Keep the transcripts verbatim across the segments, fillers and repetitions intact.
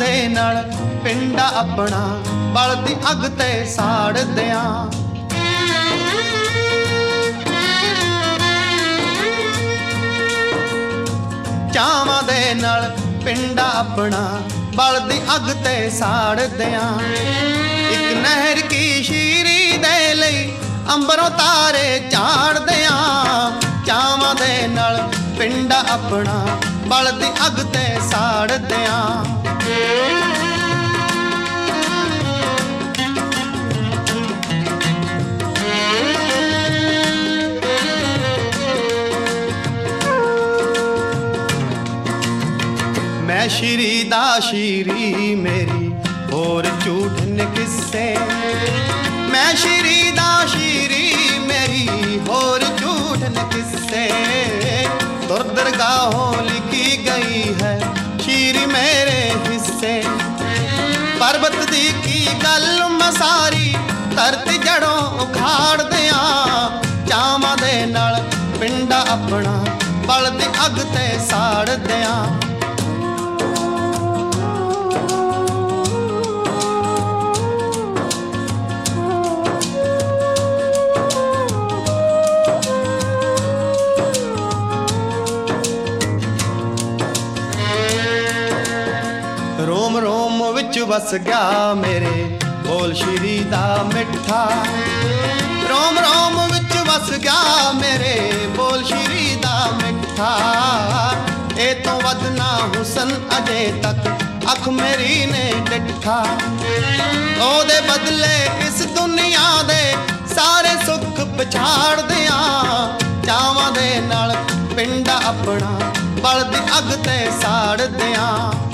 ਦੇ ਨਾਲ ਪਿੰਡਾ ਆਪਣਾ ਬਲਦੀ ਅੱਗ ਤੇ ਸਾੜ ਦਿਆਂ। ਚਾਵਾਂ ਦੇ ਨਾਲ ਪਿੰਡਾ ਆਪਣਾ ਬਲਦੀ ਅੱਗ ਤੇ ਸਾੜ ਦਿਆਂ। ਇੱਕ ਨਹਿਰ ਕੀ ਸ਼ੀਰੀ ਦੇ ਲਈ ਅੰਬਰੋਂ ਤਾਰੇ ਝਾੜ ਦਿਆਂ। ਚਾਵਾਂ ਦੇ ਨਾਲ ਪਿੰਡਾ ਆਪਣਾ ਬਲਦੀ ਅੱਗ ਤੇ ਸਾੜ ਦਿਆਂ। मैं श्री दा श्री मेरी और झूठ न किस्से। मैं श्री दा श्री मेरी और झूठ न किस्से। दुर दरगाहों लिखी गई है श्री मेरे हिस्से। पर्वत दी की गल मसारी धरती जड़ों उखाड़ दियां। चावां दे नाल पिंडा अपना बलदी अग ते साड़ दियां। रोम रोम विच वस गया मेरे बोल श्री दा मिठा। रोम रोम विच वस गया मेरे बोल श्री दा मिठा। ए तो वदना हुसन अजे तक अख मेरी ने डिठा। ओदे बदले इस दुनिया दे सारे सुख पछाड़ दियां। चावां दे नाल पिंडा अपना बलदी अग ते साड़ दियां।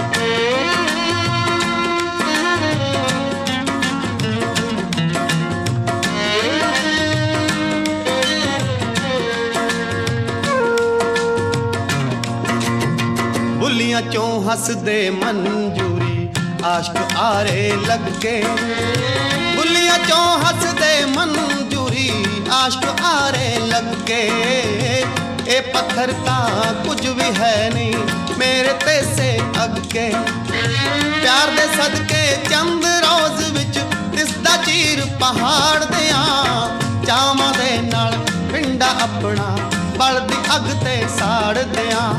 बुलियां चों हसदे मंजूरी आश्क आरे लगे। बुलियां चों हसदे मंजूरी आश्क आरे लगे। ए पत्थर तां कुछ भी है नहीं मेरे ते से अगे। प्यार दे सदके चंद रोज विच दिसदा चीर पहाड़ दियां। चावां दे नाल पिंडा अपना बलदी अग ते साड़ दियां।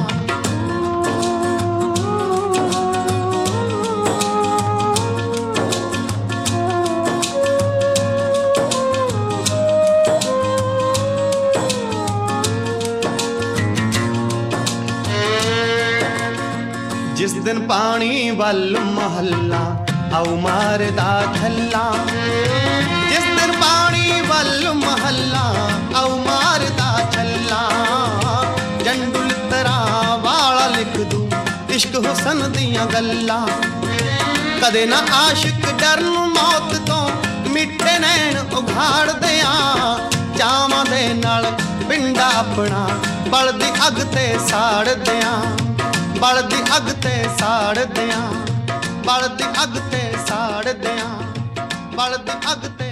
जिस दिन पानी वल महल्ला आऊ मारदा छल्ला। जिस दिन पानी वल महल्ला आऊ मारदा छल्ला। जंडुल तरह वाला लिख दूं इश्क हुसन दियां गल्लां। कदे ना आशिक डरन मौत तो मिठे नैन उघाड़ दियां। चावां दे नाल पिंडा अपना बलदी अग ते साड़ दियां। बलदी अग ते साड़ दियां। बलदी अग ते साड़ दियां। बलदी अग ते